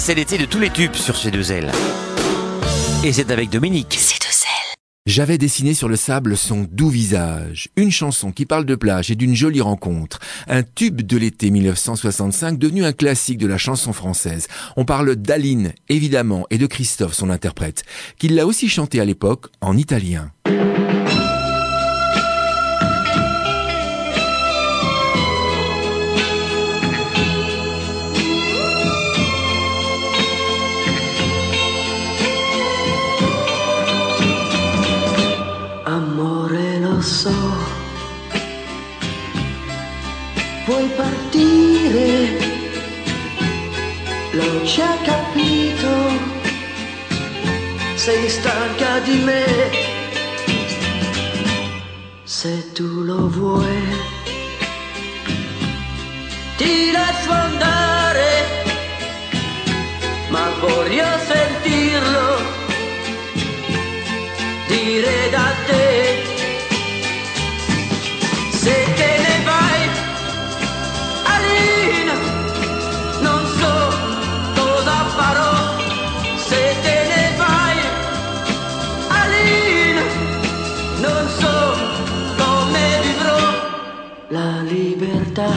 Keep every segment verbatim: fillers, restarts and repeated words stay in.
C'est l'été de tous les tubes sur C deux L. Et c'est avec Dominique. C deux L. J'avais dessiné sur le sable son doux visage. Une chanson qui parle de plage et d'une jolie rencontre. Un tube de l'été mille neuf cent soixante-cinq devenu un classique de la chanson française. On parle d'Aline, évidemment, et de Christophe, son interprète, qui l'a aussi chanté à l'époque en italien. Amore, lo so, vuoi partire, l'ho già capito, sei stanca di me, se tu lo vuoi, ti lascio andare, ma voglio sentirlo dire da te. Se te ne vai, Aline, non so cosa farò. Se te ne vai, Aline, non so come vivrò. La libertà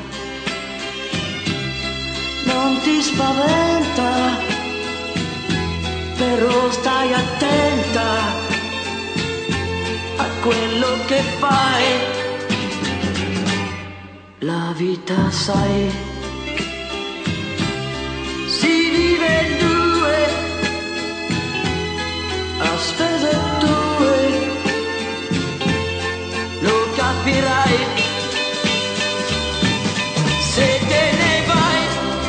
non ti spaventa, però stai attenta a quello che fai. La vita, sai, si vive in due, a spese tue, lo capirai. Se te ne vai,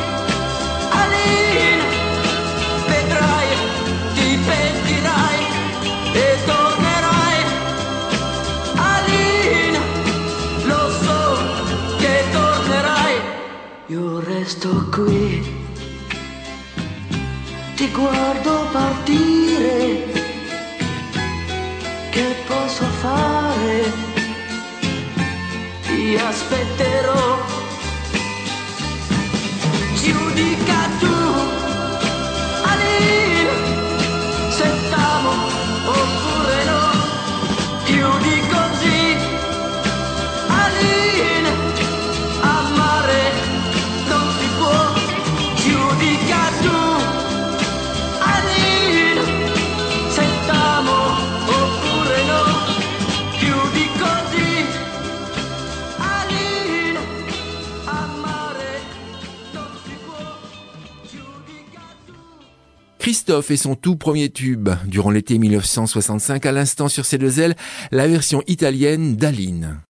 Aline, vedrai, ti pentirai e tornerai. Aline, lo so che tornerai. Io resto qui, ti guardo partire. Che posso fare? Ti aspetterò. Giudica tu, Aline, se t'amo oppure no. Più di così, Aline, amare non si può. Giudica tu, Aline, se t'amo oppure no. Più di così, Aline, amare non si può. Giudica tu. Christophe et son tout premier tube durant l'été mille neuf cent soixante-cinq, à l'instant sur C deux L, la version italienne d'Aline.